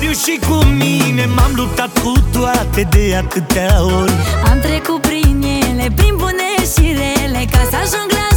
fiu și cu mine m-am luptat cu toate de atâtea ori. Am trecut prin ele, prin bune și rele, ca să ajung la